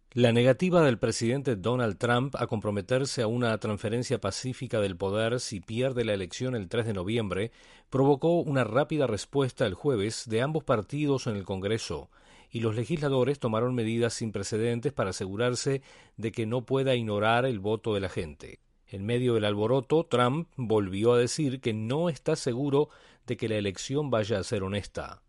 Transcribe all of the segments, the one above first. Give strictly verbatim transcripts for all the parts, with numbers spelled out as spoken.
La negativa del presidente Donald Trump a comprometerse a una transferencia pacífica del poder si pierde la elección el tres de noviembre provocó una rápida respuesta el jueves de ambos partidos en el Congreso, y los legisladores tomaron medidas sin precedentes para asegurarse de que no pueda ignorar el voto de la gente. En medio del alboroto, Trump volvió a decir que no está seguro de que la elección vaya a ser honesta.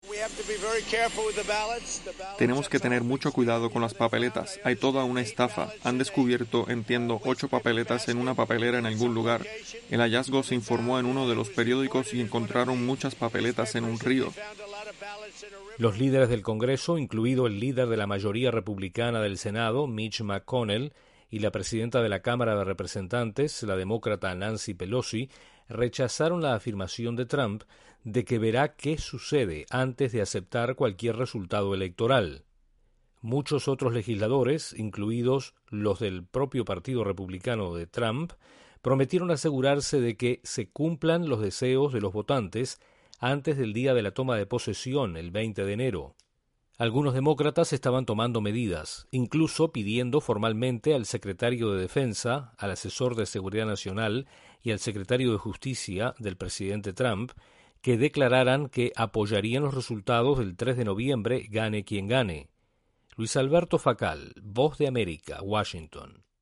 Tenemos que tener mucho cuidado con las papeletas. Hay toda una estafa. Han descubierto, entiendo, ocho papeletas en una papelera en algún lugar. El hallazgo se informó en uno de los periódicos y encontraron muchas papeletas en un río. Los líderes del Congreso, incluido el líder de la mayoría republicana del Senado, Mitch McConnell, y la presidenta de la Cámara de Representantes, la demócrata Nancy Pelosi, rechazaron la afirmación de Trump de que verá qué sucede antes de aceptar cualquier resultado electoral. Muchos otros legisladores, incluidos los del propio Partido Republicano de Trump, prometieron asegurarse de que se cumplan los deseos de los votantes antes del día de la toma de posesión, el veinte de enero. Algunos demócratas estaban tomando medidas, incluso pidiendo formalmente al secretario de Defensa, al asesor de Seguridad Nacional y al secretario de Justicia del presidente Trump que declararan que apoyarían los resultados del tres de noviembre, gane quien gane. Luis Alberto Facal, Voz de América, Washington.